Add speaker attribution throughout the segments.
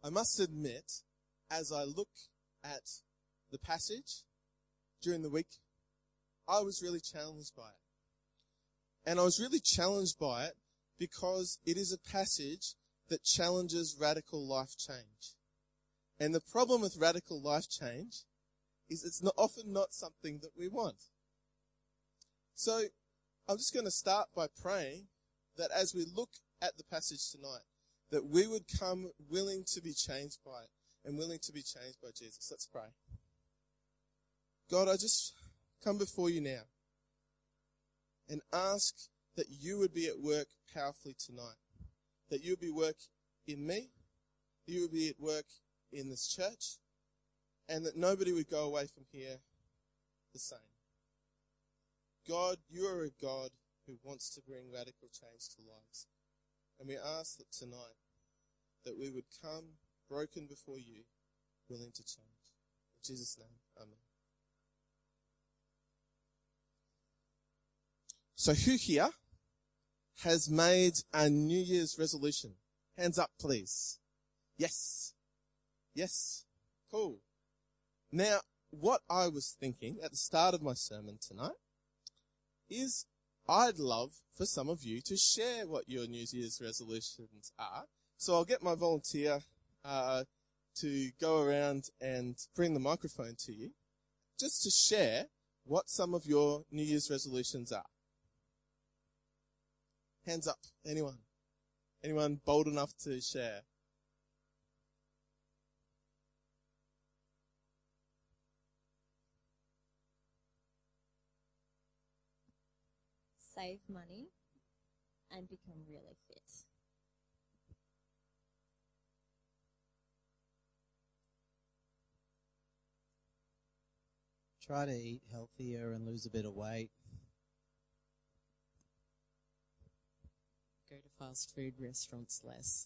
Speaker 1: I must admit, as I look at the passage during the week, I was really challenged by it. And I was really challenged by it because it is a passage that challenges radical life change. And the problem with radical life change is it's often not something that we want. So I'm just going to start by praying that as we look at the passage tonight, that we would come willing to be changed by it and willing to be changed by Jesus. Let's pray. God, I just come before you now and ask that you would be at work powerfully tonight, that you would be at work in me, that you would be at work in this church, and that nobody would go away from here the same. God, you are a God who wants to bring radical change to lives. And we ask that tonight that we would come broken before you, willing to change. In Jesus' name, amen. So who here has made a New Year's resolution? Hands up, please. Yes. Yes. Cool. Now, what I was thinking at the start of my sermon tonight is I'd love for some of you to share what your New Year's resolutions are. So I'll get my volunteer to go around and bring the microphone to you just to share what some of your New Year's resolutions are. Hands up. Anyone? Anyone bold enough to share?
Speaker 2: Save money and become really fit.
Speaker 3: Try to eat healthier and lose a bit of weight.
Speaker 4: Go to fast food restaurants less.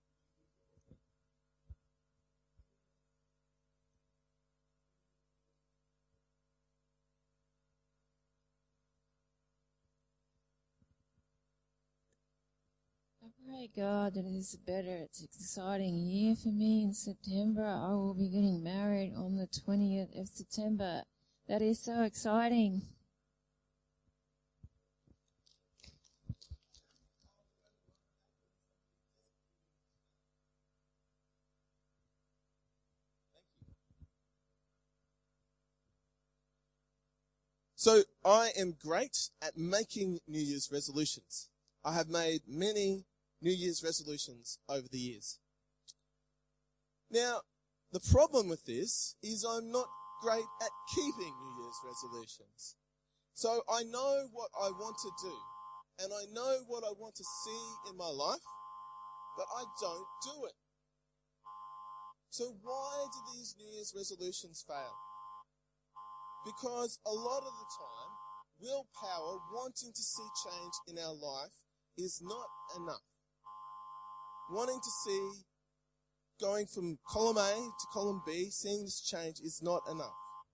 Speaker 5: I pray God that it is a better, it's an exciting year for me. In September, I will be getting married on the 20th of September. That is so exciting.
Speaker 1: So I am great at making New Year's resolutions. I have made many New Year's resolutions over the years. Now, the problem with this is I'm not great at keeping New Year's resolutions. So I know what I want to do, and I know what I want to see in my life, but I don't do it. So why do these New Year's resolutions fail? Because a lot of the time, willpower, wanting to see change in our life, is not enough. Wanting to see, going from column A to column B, seeing this change is not enough.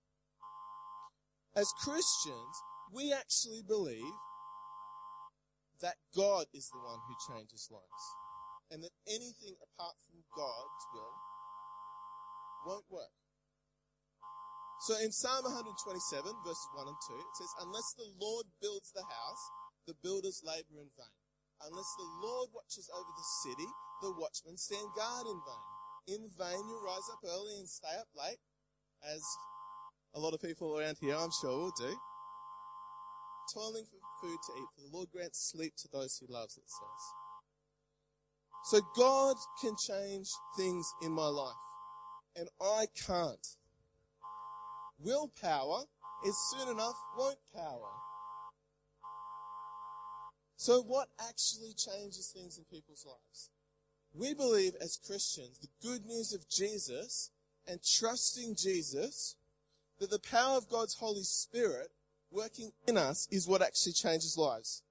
Speaker 1: As Christians, we actually believe that God is the one who changes lives, and that anything apart from God's will won't work. So in Psalm 127, verses 1 and 2, it says, "Unless the Lord builds the house, the builders labor in vain. Unless the Lord watches over the city, the watchmen stand guard in vain. In vain you rise up early and stay up late," as a lot of people around here I'm sure will do, "toiling for food to eat, for the Lord grants sleep to those he loves," it says. So God can change things in my life, and I can't. Willpower is soon enough won't power. So what actually changes things in people's lives? We believe as Christians the good news of Jesus and trusting Jesus, that the power of God's Holy Spirit working in us is what actually changes lives.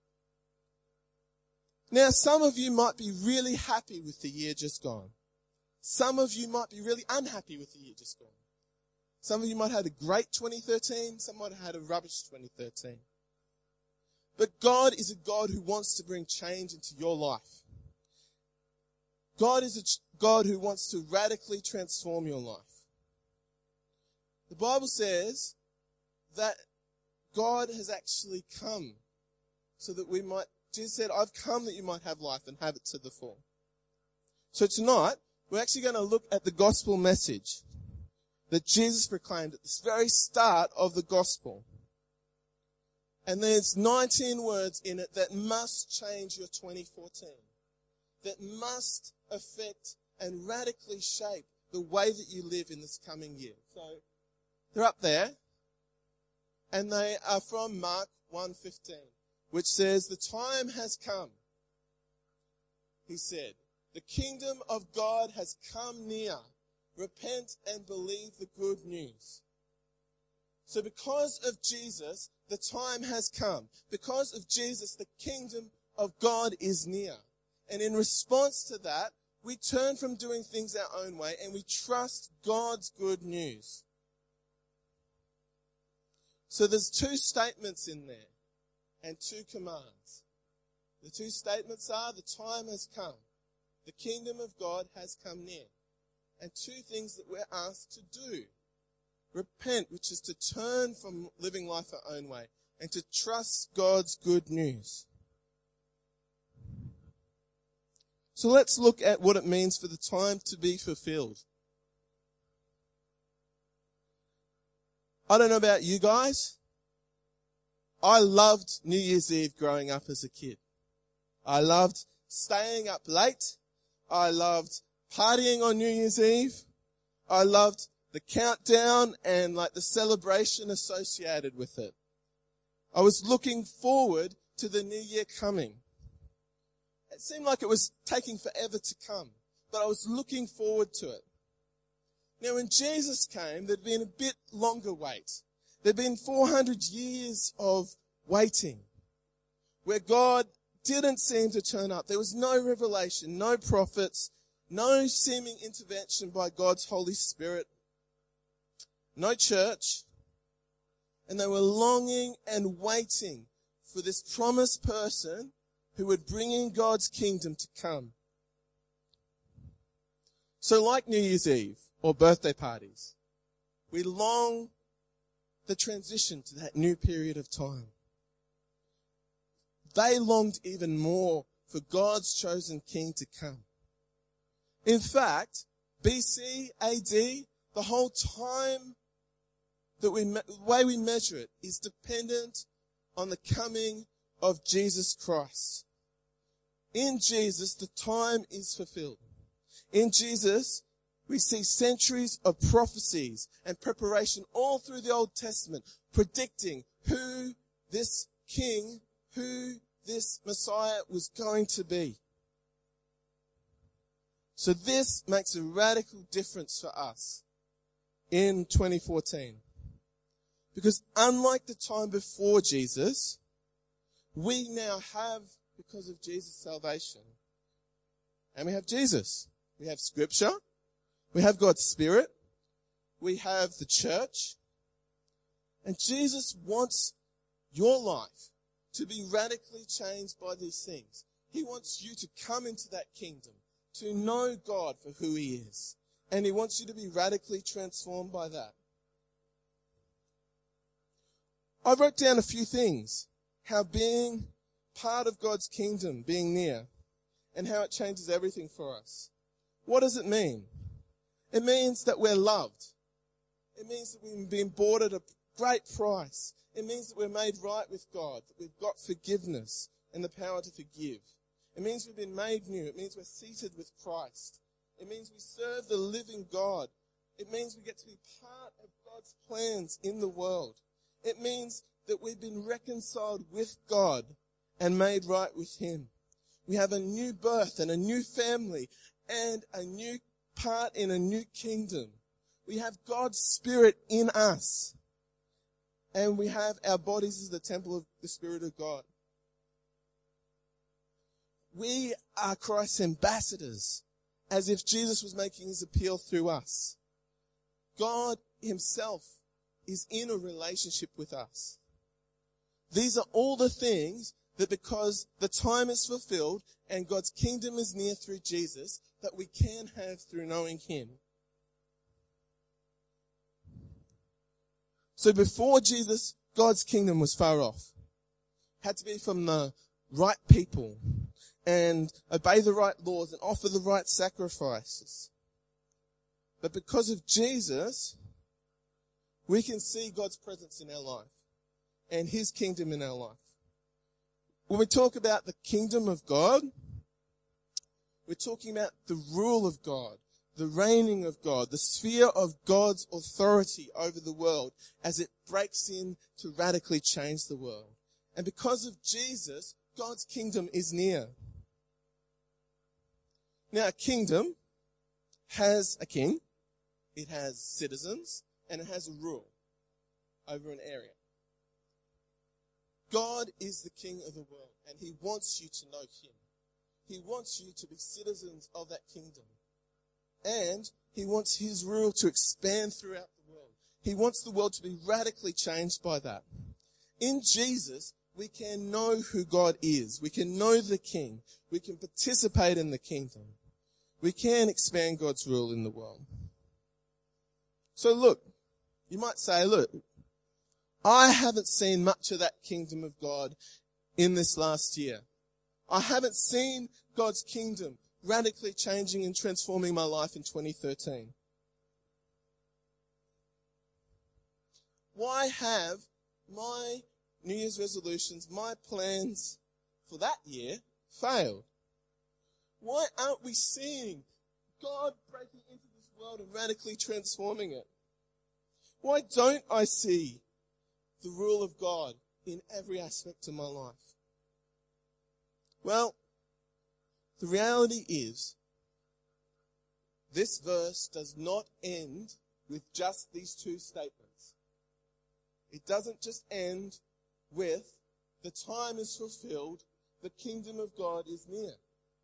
Speaker 1: Now, some of you might be really happy with the year just gone. Some of you might be really unhappy with the year just gone. Some of you might have had a great 2013. Some might have had a rubbish 2013. But God is a God who wants to bring change into your life. God is a God who wants to radically transform your life. The Bible says that God has actually come so that we might, Jesus said, I've come that you might have life and have it to the full. So tonight, we're actually going to look at the gospel message that Jesus proclaimed at the very start of the gospel. And there's 19 words in it that must change your 2014, that must affect and radically shape the way that you live in this coming year. So they're up there, and they are from Mark 1:15, which says, the time has come, he said. The kingdom of God has come near. Repent and believe the good news. So because of Jesus, the time has come. Because of Jesus, the kingdom of God is near. And in response to that, we turn from doing things our own way and we trust God's good news. So there's two statements in there and two commands. The two statements are, the time has come. The kingdom of God has come near. And two things that we're asked to do. Repent, which is to turn from living life our own way, and to trust God's good news. So let's look at what it means for the time to be fulfilled. I don't know about you guys. I loved New Year's Eve growing up as a kid. I loved staying up late. I loved partying on New Year's Eve. I loved the countdown and like the celebration associated with it. I was looking forward to the new year coming. It seemed like it was taking forever to come, but I was looking forward to it. Now, when Jesus came, there'd been a bit longer wait. There'd been 400 years of waiting where God didn't seem to turn up. There was no revelation, no prophets, no seeming intervention by God's Holy Spirit, no church, and they were longing and waiting for this promised person who would bring in God's kingdom to come. So like New Year's Eve or birthday parties, we long the transition to that new period of time. They longed even more for God's chosen king to come. In fact, BC, AD, the whole time that the way we measure it is dependent on the coming of Jesus Christ. In Jesus, the time is fulfilled. In Jesus, we see centuries of prophecies and preparation all through the Old Testament predicting who this king, who this Messiah was going to be. So this makes a radical difference for us in 2014. Because unlike the time before Jesus, we now have, because of Jesus, salvation. And we have Jesus. We have Scripture. We have God's Spirit. We have the church. And Jesus wants your life to be radically changed by these things. He wants you to come into that kingdom, to know God for who He is. And He wants you to be radically transformed by that. I wrote down a few things, how being part of God's kingdom, being near, and how it changes everything for us. What does it mean? It means that we're loved. It means that we've been bought at a great price. It means that we're made right with God, that we've got forgiveness and the power to forgive. It means we've been made new. It means we're seated with Christ. It means we serve the living God. It means we get to be part of God's plans in the world. It means that we've been reconciled with God and made right with Him. We have a new birth and a new family and a new part in a new kingdom. We have God's Spirit in us. And we have our bodies as the temple of the Spirit of God. We are Christ's ambassadors, as if Jesus was making His appeal through us. God Himself is in a relationship with us. These are all the things that because the time is fulfilled and God's kingdom is near through Jesus, that we can have through knowing him. So before Jesus, God's kingdom was far off. Had to be from the right people and obey the right laws and offer the right sacrifices. But because of Jesus, we can see God's presence in our life and his kingdom in our life. When we talk about the kingdom of God, we're talking about the rule of God, the reigning of God, the sphere of God's authority over the world as it breaks in to radically change the world. And because of Jesus, God's kingdom is near. Now, a kingdom has a king, it has citizens, and it has a rule over an area. God is the king of the world, and he wants you to know him. He wants you to be citizens of that kingdom. And he wants his rule to expand throughout the world. He wants the world to be radically changed by that. In Jesus, we can know who God is. We can know the king. We can participate in the kingdom. We can expand God's rule in the world. So look, you might say, look, I haven't seen much of that kingdom of God in this last year. I haven't seen God's kingdom radically changing and transforming my life in 2013. Why have my New Year's resolutions, my plans for that year failed? Why aren't we seeing God breaking into this world and radically transforming it? Why don't I see the rule of God in every aspect of my life? Well, the reality is, this verse does not end with just these two statements. It doesn't just end with, the time is fulfilled, the kingdom of God is near.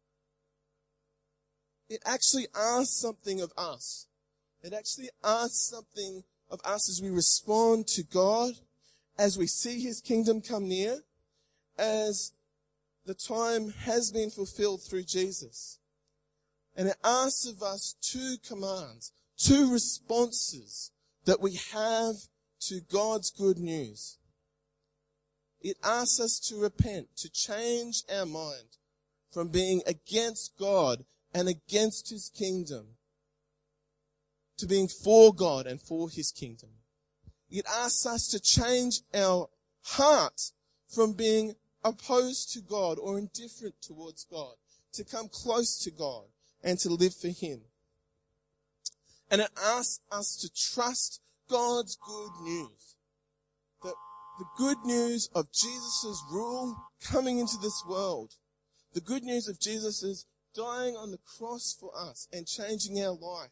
Speaker 1: It actually asks something of us. It actually asks something of us as we respond to God, as we see his kingdom come near, as the time has been fulfilled through Jesus. And it asks of us two commands, two responses that we have to God's good news. It asks us to repent, to change our mind from being against God and against his kingdom to being for God and for his kingdom. It asks us to change our heart from being opposed to God or indifferent towards God, to come close to God and to live for him. And it asks us to trust God's good news, that the good news of Jesus' rule coming into this world, the good news of Jesus' dying on the cross for us and changing our life,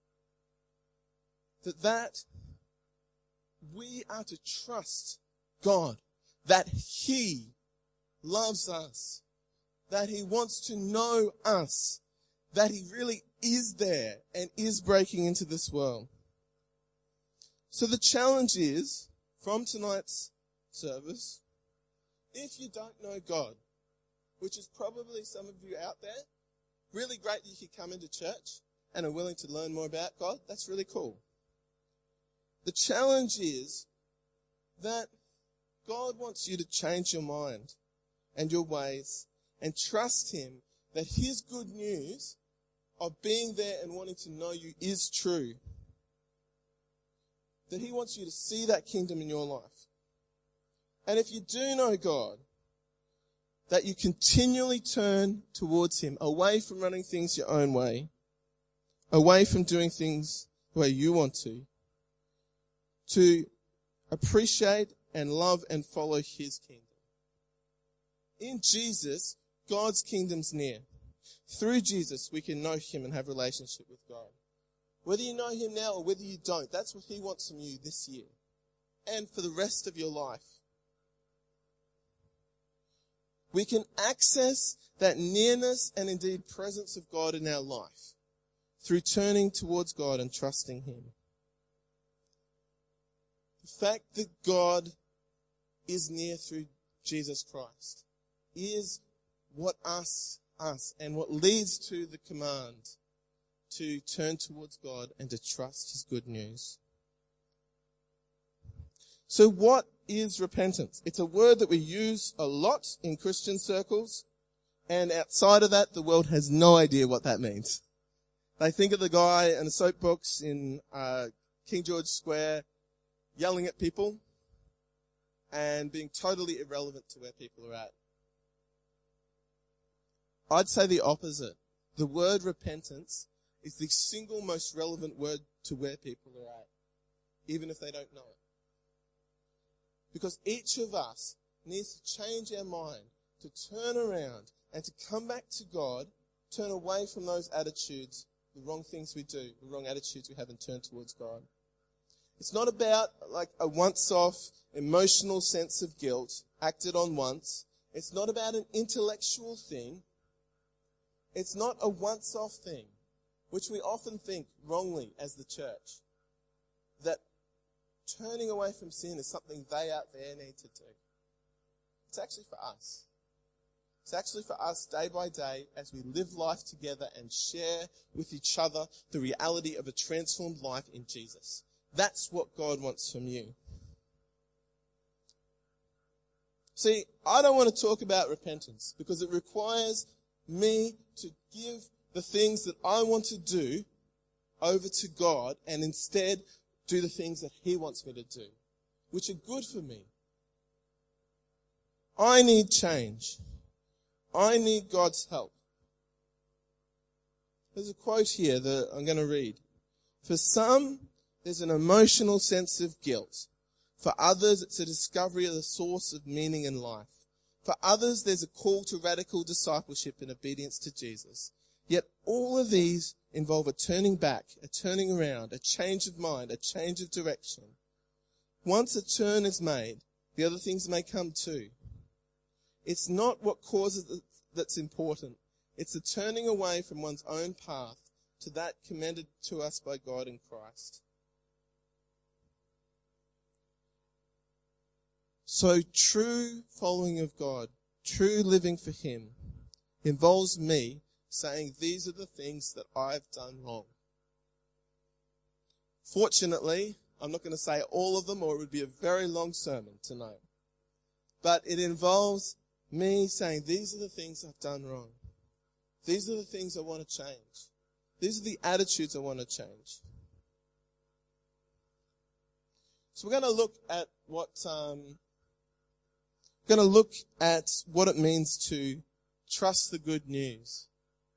Speaker 1: that we are to trust God, that he loves us, that he wants to know us, that he really is there and is breaking into this world. So the challenge is, from tonight's service, if you don't know God, which is probably some of you out there, really great that you can come into church and are willing to learn more about God. That's really cool. The challenge is that God wants you to change your mind and your ways and trust him that his good news of being there and wanting to know you is true. That he wants you to see that kingdom in your life. And if you do know God, that you continually turn towards him, away from running things your own way, away from doing things the way you want to appreciate and love and follow his kingdom. In Jesus, God's kingdom's near. Through Jesus, we can know him and have a relationship with God. Whether you know him now or whether you don't, that's what he wants from you this year and for the rest of your life. We can access that nearness and indeed presence of God in our life through turning towards God and trusting him. The fact that God is near through Jesus Christ is what and what leads to the command to turn towards God and to trust his good news. So what is repentance? It's a word that we use a lot in Christian circles, and outside of that, the world has no idea what that means. They think of the guy in a soapbox in King George Square yelling at people and being totally irrelevant to where people are at. I'd say the opposite. The word repentance is the single most relevant word to where people are at, even if they don't know it. Because each of us needs to change our mind, to turn around and to come back to God, turn away from those attitudes, the wrong things we do, the wrong attitudes we have, and turn towards God. It's not about like a once-off emotional sense of guilt acted on once. It's not about an intellectual thing. It's not a once-off thing, which we often think wrongly as the church, that turning away from sin is something they out there need to do. It's actually for us. It's actually for us day by day as we live life together and share with each other the reality of a transformed life in Jesus. That's what God wants from you. See, I don't want to talk about repentance because it requires me to give the things that I want to do over to God and instead do the things that he wants me to do, which are good for me. I need change. I need God's help. There's a quote here that I'm going to read. For some, there's an emotional sense of guilt. For others, it's a discovery of the source of meaning in life. For others, there's a call to radical discipleship and obedience to Jesus. Yet all of these involve a turning back, a turning around, a change of mind, a change of direction. Once a turn is made, the other things may come too. It's not what causes it that's important. It's the turning away from one's own path to that commended to us by God in Christ. So true following of God, true living for him, involves me saying these are the things that I've done wrong. Fortunately, I'm not going to say all of them or it would be a very long sermon tonight. But it involves me saying these are the things I've done wrong. These are the things I want to change. These are the attitudes I want to change. So we're going to look at what it means to trust the good news.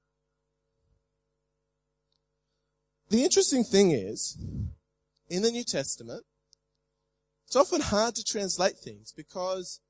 Speaker 1: The interesting thing is, in the New Testament, it's often hard to translate things because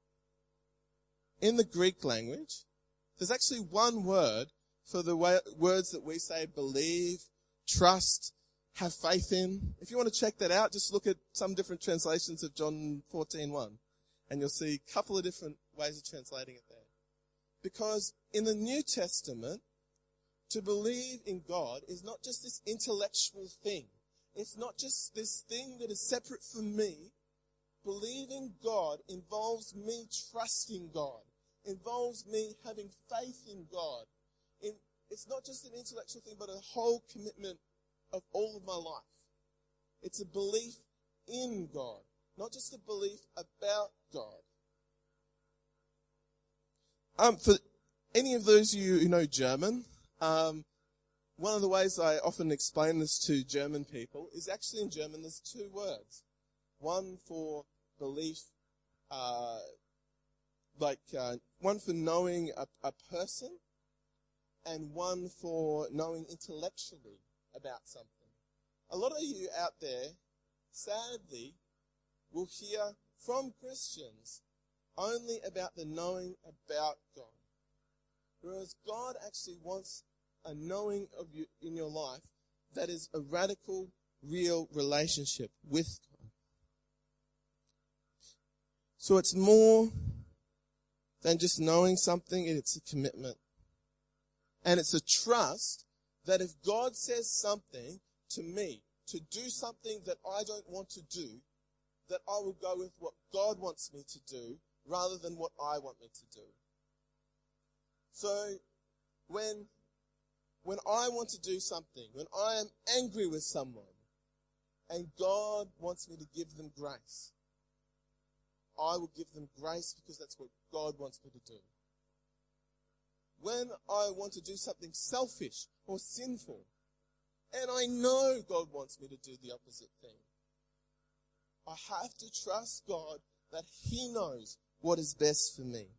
Speaker 1: in the Greek language, there's actually one word for the words that we say believe, trust, have faith in. If you want to check that out, just look at some different translations of John 14:1, and you'll see a couple of different ways of translating it there. Because in the New Testament, to believe in God is not just this intellectual thing. It's not just this thing that is separate from me. Believing God involves me trusting God, involves me having faith in God. It's not just an intellectual thing, but a whole commitment of all of my life. It's a belief in God, not just a belief about God. For any of those of you who know German, one of the ways I often explain this to German people is actually in German there's two words. One for belief, one for knowing a person, and one for knowing intellectually about something. A lot of you out there, sadly, will hear from Christians only about the knowing about God. Whereas God actually wants a knowing of you in your life that is a radical, real relationship with God. So it's more than just knowing something, it's a commitment. And it's a trust that if God says something to me, to do something that I don't want to do, that I will go with what God wants me to do rather than what I want me to do. So when I want to do something, when I am angry with someone, and God wants me to give them grace, I will give them grace because that's what God wants me to do. When I want to do something selfish or sinful, and I know God wants me to do the opposite thing, I have to trust God that He knows what is best for me.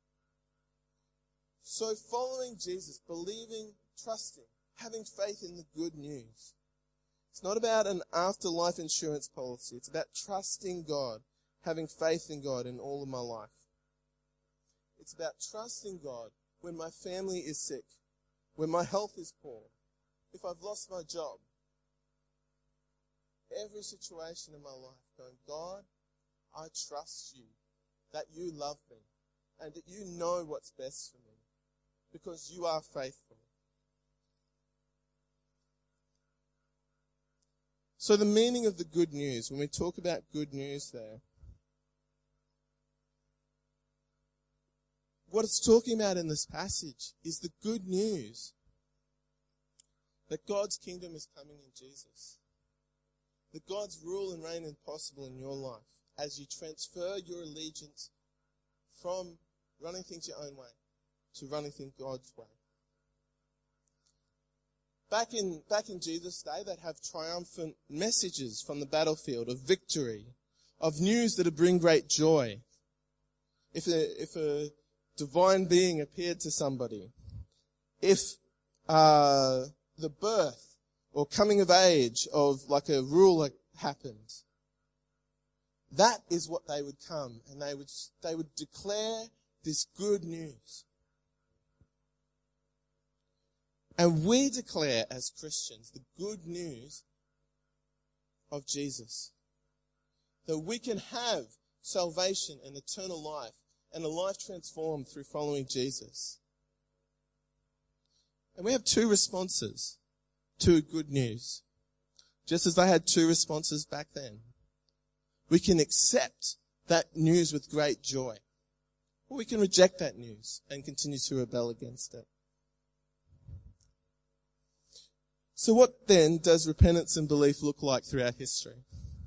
Speaker 1: So following Jesus, believing, trusting, having faith in the good news. It's not about an afterlife insurance policy. It's about trusting God, having faith in God in all of my life. It's about trusting God when my family is sick, when my health is poor, if I've lost my job. Every situation in my life going, God, I trust you, that you love me, and that you know what's best for me, because you are faithful. So the meaning of the good news, when we talk about good news there, what it's talking about in this passage is the good news that God's kingdom is coming in Jesus. That God's rule and reign is possible in your life as you transfer your allegiance from running things your own way to running things God's way. Back in Jesus' day, they'd have triumphant messages from the battlefield of victory, of news that would bring great joy. If a divine being appeared to somebody, if the birth or coming of age of like a ruler happened, that is what they would come, and they would declare this good news. And we declare as Christians the good news of Jesus. That we can have salvation and eternal life and a life transformed through following Jesus. And we have two responses to good news. Just as they had two responses back then. We can accept that news with great joy. Or we can reject that news and continue to rebel against it. So what then does repentance and belief look like throughout history?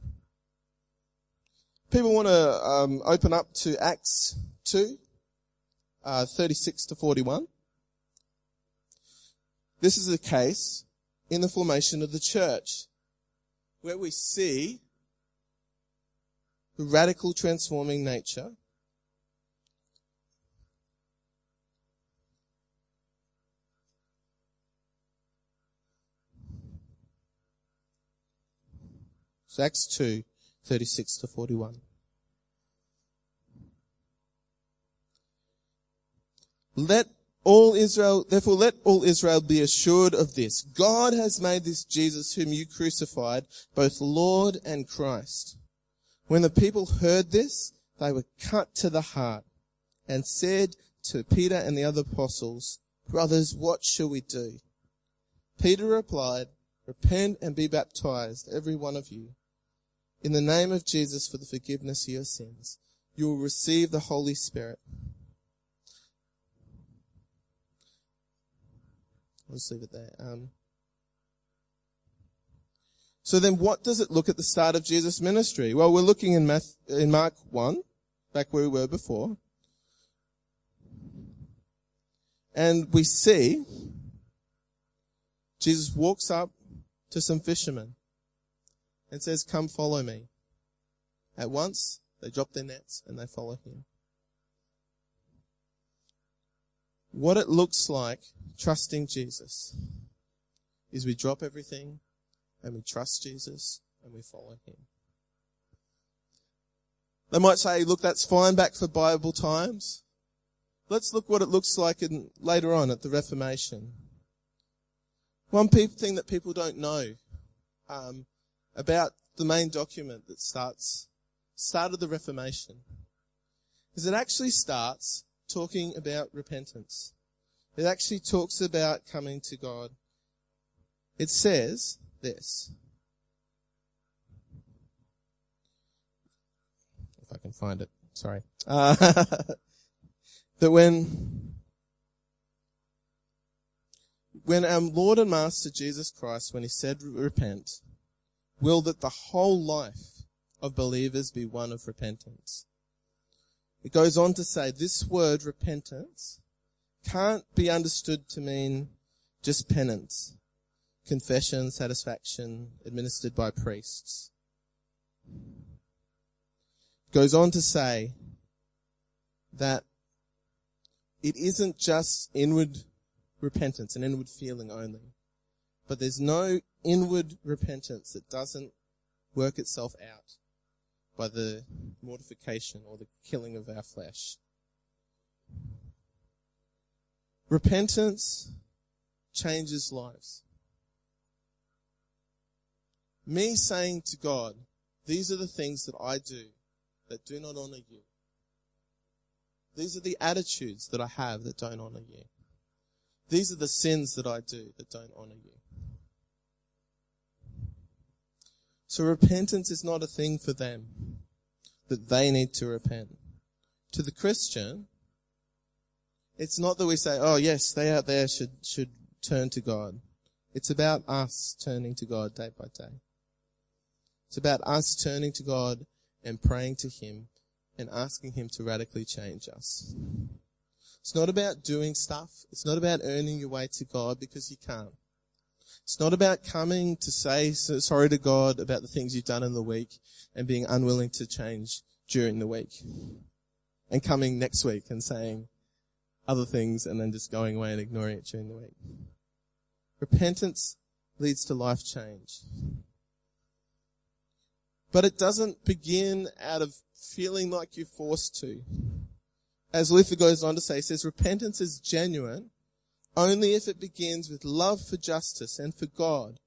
Speaker 1: People want to open up to Acts 2, 36 to 41. This is the case in the formation of the church, where we see the radical transforming nature So Acts 2, 36 to 41. Therefore let all Israel be assured of this. God has made this Jesus whom you crucified, both Lord and Christ. When the people heard this, they were cut to the heart and said to Peter and the other apostles, "Brothers, what shall we do?" Peter replied, "Repent and be baptized, every one of you, in the name of Jesus for the forgiveness of your sins. You will receive the Holy Spirit." I'll just leave it there. So then what does it look at the start of Jesus' ministry? Well, we're looking in Mark 1, back where we were before. And we see Jesus walks up to some fishermen and says, "Come follow me." At once, they drop their nets and they follow him. What it looks like trusting Jesus is we drop everything and we trust Jesus and we follow him. They might say, look, that's fine back for Bible times. Let's look what it looks like later on at the Reformation. One thing that people don't know about the main document that started the Reformation is it actually starts talking about repentance. It actually talks about coming to God. It says this. If I can find it, sorry. That when when our Lord and Master Jesus Christ, when he said repent, will that the whole life of believers be one of repentance. It goes on to say this word repentance can't be understood to mean just penance, confession, satisfaction administered by priests. It goes on to say that it isn't just inward repentance, an inward feeling only, but there's no inward repentance that doesn't work itself out by the mortification or the killing of our flesh. Repentance changes lives. Me saying to God, these are the things that I do that do not honor you. These are the attitudes that I have that don't honor you. These are the sins that I do that don't honor you. So repentance is not a thing for them, that they need to repent. To the Christian, it's not that we say, oh yes, they out there should turn to God. It's about us turning to God day by day. It's about us turning to God and praying to him and asking him to radically change us. It's not about doing stuff. It's not about earning your way to God, because you can't. It's not about coming to say sorry to God about the things you've done in the week and being unwilling to change during the week, and coming next week and saying other things and then just going away and ignoring it during the week. Repentance leads to life change. But it doesn't begin out of feeling like you're forced to. As Luther goes on to say, he says, repentance is genuine only if it begins with love for justice and for God.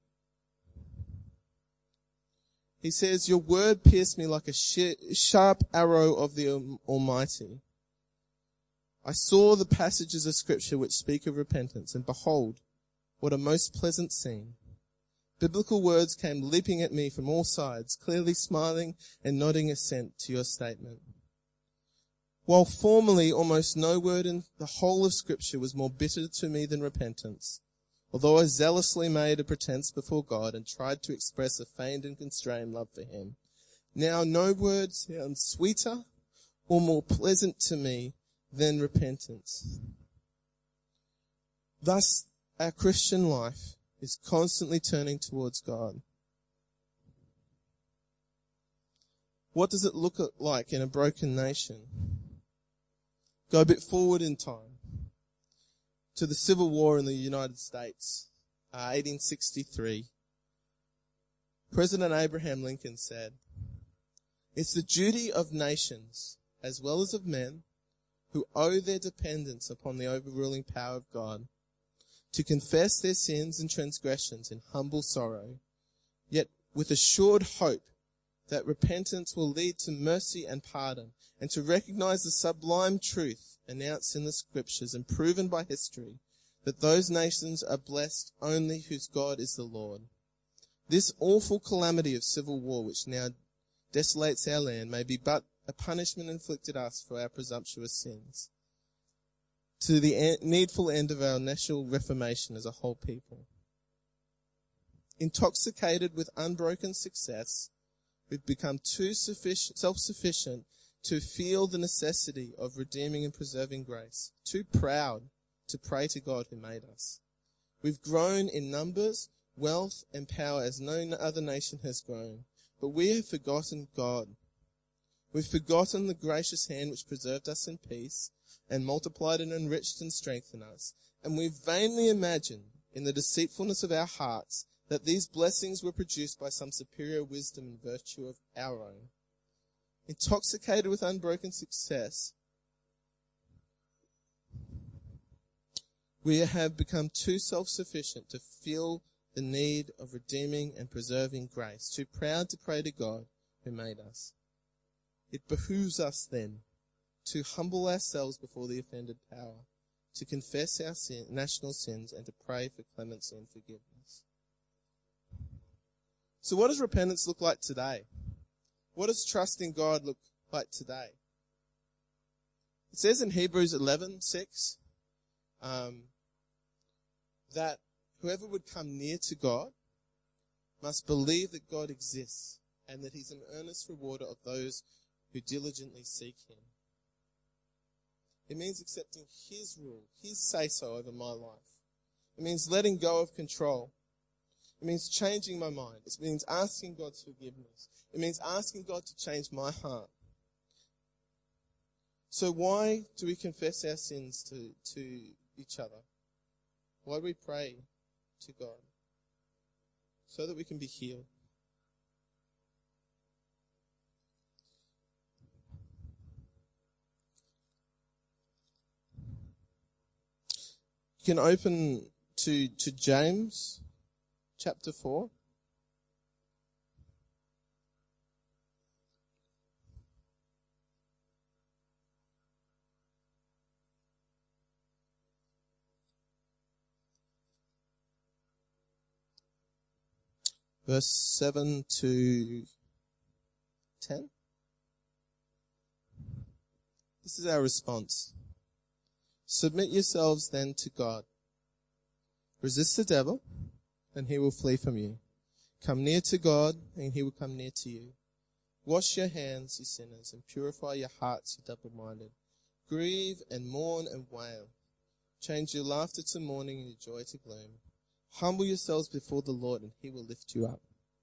Speaker 1: He says, your word pierced me like a sharp arrow of the Almighty. I saw the passages of Scripture which speak of repentance, and behold, what a most pleasant scene. Biblical words came leaping at me from all sides, clearly smiling and nodding assent to your statement. While formerly almost no word in the whole of Scripture was more bitter to me than repentance, although I zealously made a pretense before God and tried to express a feigned and constrained love for him, now no word sounds sweeter or more pleasant to me than repentance. Thus, our Christian life is constantly turning towards God. What does it look like in a broken nation? Go a bit forward in time to the Civil War in the United States, 1863. President Abraham Lincoln said, "It's the duty of nations, as well as of men, who owe their dependence upon the overruling power of God, to confess their sins and transgressions in humble sorrow, yet with assured hope that repentance will lead to mercy and pardon, and to recognize the sublime truth announced in the Scriptures and proven by history, that those nations are blessed only whose God is the Lord. This awful calamity of civil war which now desolates our land may be but a punishment inflicted us for our presumptuous sins, to the needful end of our national reformation as a whole people. Intoxicated with unbroken success, we've become too self-sufficient to feel the necessity of redeeming and preserving grace, too proud to pray to God who made us. We've grown in numbers, wealth, and power as no other nation has grown, but we have forgotten God. We've forgotten the gracious hand which preserved us in peace and multiplied and enriched and strengthened us, and we've vainly imagined in the deceitfulness of our hearts that these blessings were produced by some superior wisdom and virtue of our own. Intoxicated with unbroken success, we have become too self-sufficient to feel the need of redeeming and preserving grace, too proud to pray to God who made us. It behooves us then to humble ourselves before the offended power, to confess our national sins, and to pray for clemency and forgiveness. So what does repentance look like today? What does trusting God look like today? It says in Hebrews 11:6 that Whoever would come near to God must believe that God exists and that he's an earnest rewarder of those who diligently seek him. It means accepting his rule, his say-so over my life. It means letting go of control. It means changing my mind. It means asking God's forgiveness. It means asking God to change my heart. So why do we confess our sins to each other? Why do we pray to God? So that we can be healed. You can open to James chapter 4. Verse 7 to 10. This is our response. Submit yourselves then to God. Resist the devil, and he will flee from you. Come near to God, and he will come near to you. Wash your hands, you sinners, and purify your hearts, you double-minded. Grieve and mourn and wail. Change your laughter to mourning and your joy to gloom. Humble yourselves before the Lord, and he will lift you up.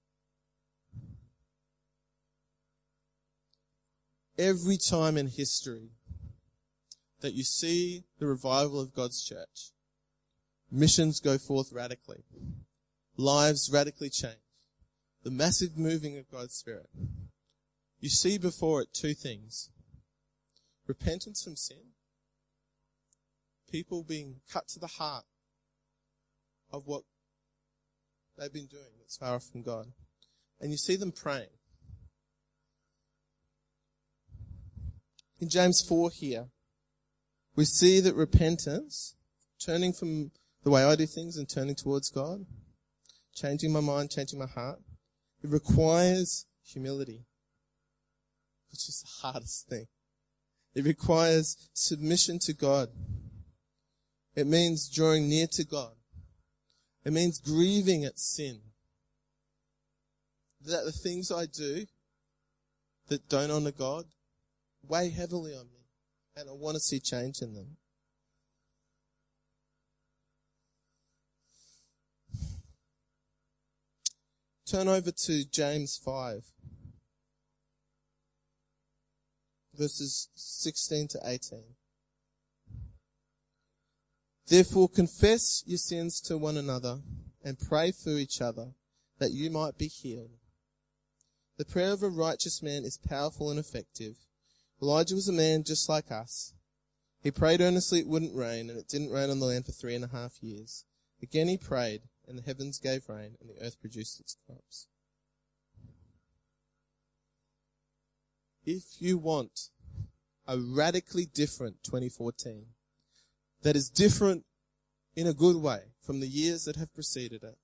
Speaker 1: Every time in history that you see the revival of God's church, missions go forth radically. Lives radically change. The massive moving of God's Spirit. You see before it two things. Repentance from sin. People being cut to the heart of what they've been doing that's far off from God. And you see them praying. In James 4 here, we see that repentance, turning from the way I do things and turning towards God, changing my mind, changing my heart, it requires humility, which is the hardest thing. It requires submission to God. It means drawing near to God. It means grieving at sin. That the things I do that don't honor God weigh heavily on me. And I want to see change in them. Turn over to James 5. Verses 16 to 18. Therefore confess your sins to one another and pray for each other that you might be healed. The prayer of a righteous man is powerful and effective. Elijah was a man just like us. He prayed earnestly it wouldn't rain, and it didn't rain on the land for 3.5 years. Again he prayed, and the heavens gave rain, and the earth produced its crops. If you want a radically different 2014, that is different in a good way from the years that have preceded it,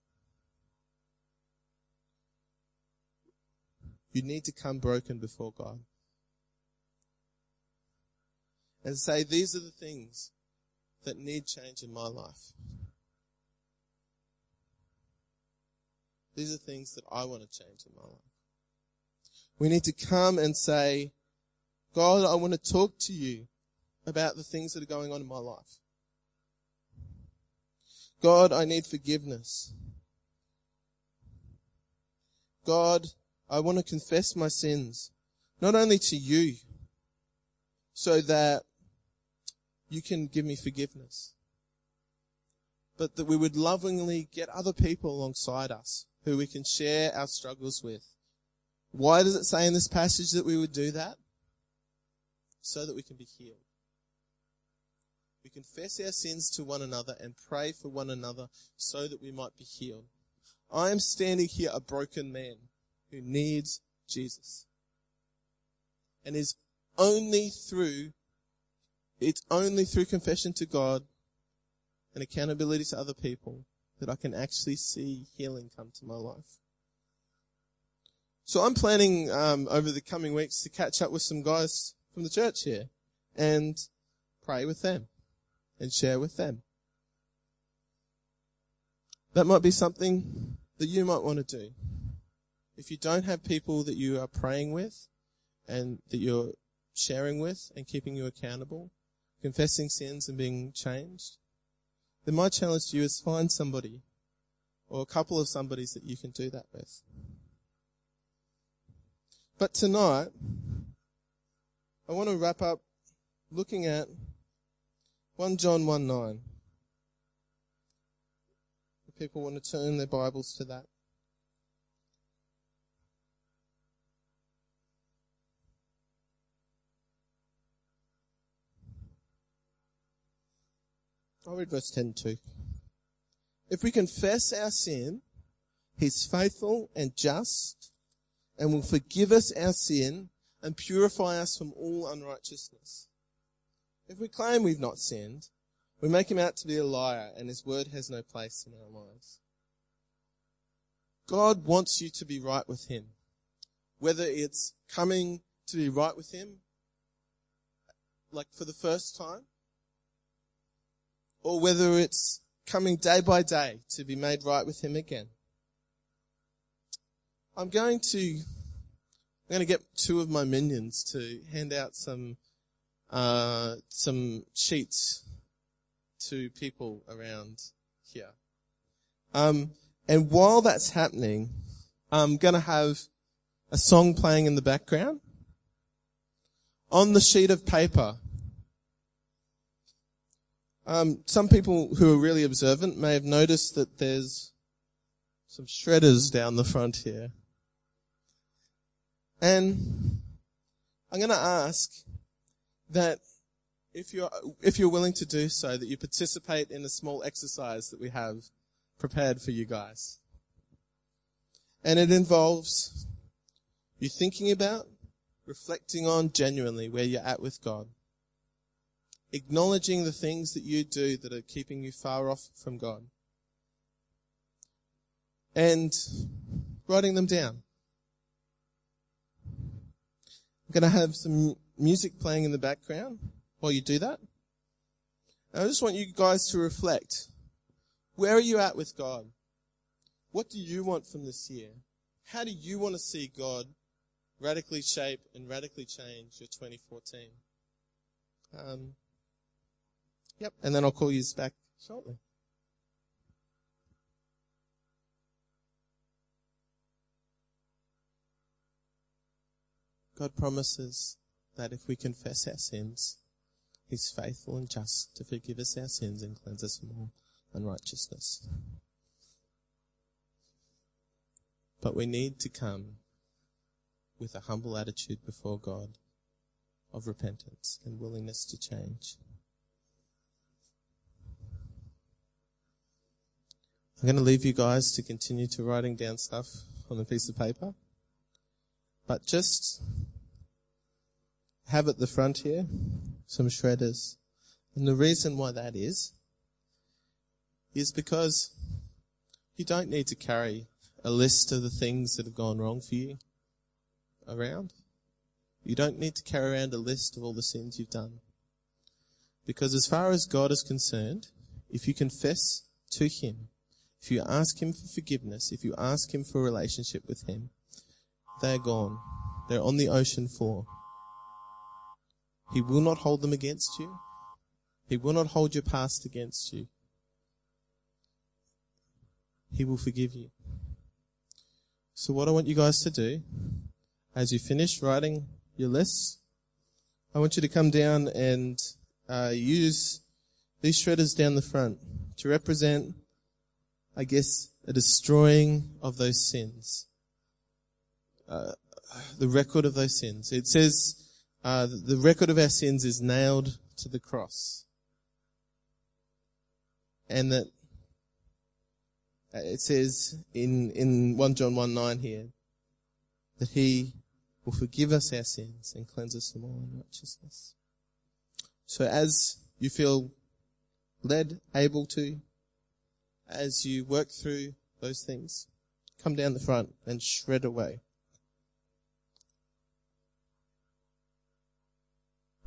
Speaker 1: you need to come broken before God. And say, these are the things that need change in my life. These are things that I want to change in my life. We need to come and say, God, I want to talk to you about the things that are going on in my life. God, I need forgiveness. God, I want to confess my sins, not only to you, so that you can give me forgiveness, but that we would lovingly get other people alongside us who we can share our struggles with. Why does it say in this passage that we would do that? So that we can be healed. We confess our sins to one another and pray for one another so that we might be healed. I am standing here a broken man who needs Jesus. And it's only through confession to God and accountability to other people that I can actually see healing come to my life. So I'm planning over the coming weeks to catch up with some guys from the church here and pray with them and share with them. That might be something that you might want to do. If you don't have people that you are praying with and that you're sharing with and keeping you accountable, confessing sins and being changed, then my challenge to you is find somebody or a couple of somebodies that you can do that with. But tonight, I want to wrap up looking at 1 John 1:9. If people want to turn their Bibles to that. I'll read verse 10 too. If we confess our sin, he's faithful and just and will forgive us our sin and purify us from all unrighteousness. If we claim we've not sinned, we make him out to be a liar and his word has no place in our lives. God wants you to be right with him. Whether it's coming to be right with him, like for the first time, or whether it's coming day by day to be made right with him again. I'm going to get two of my minions to hand out some sheets to people around here. And while that's happening, I'm going to have a song playing in the background. On the sheet of paper, some people who are really observant may have noticed that there's some shredders down the front here. And I'm going to ask that if you're willing to do so, that you participate in a small exercise that we have prepared for you guys. And it involves you thinking about, reflecting on genuinely where you're at with God. Acknowledging the things that you do that are keeping you far off from God. And writing them down. I'm going to have some music playing in the background while you do that. And I just want you guys to reflect. Where are you at with God? What do you want from this year? How do you want to see God radically shape and radically change your 2014? Yep, and then I'll call you back shortly. God promises that if we confess our sins, he's faithful and just to forgive us our sins and cleanse us from all unrighteousness. But we need to come with a humble attitude before God of repentance and willingness to change. I'm going to leave you guys to continue to writing down stuff on a piece of paper. But just have at the front here some shredders. And the reason why that is because you don't need to carry a list of the things that have gone wrong for you around. You don't need to carry around a list of all the sins you've done. Because as far as God is concerned, if you confess to him, if you ask him for forgiveness, if you ask him for a relationship with him, they're gone. They're on the ocean floor. He will not hold them against you. He will not hold your past against you. He will forgive you. So what I want you guys to do, as you finish writing your lists, I want you to come down and use these shredders down the front to represent, I guess, a destroying of those sins. The record of those sins. It says the record of our sins is nailed to the cross. And that it says in 1 John 1:9 here that he will forgive us our sins and cleanse us from all unrighteousness. So as you feel led, able to, as you work through those things, come down the front and shred away.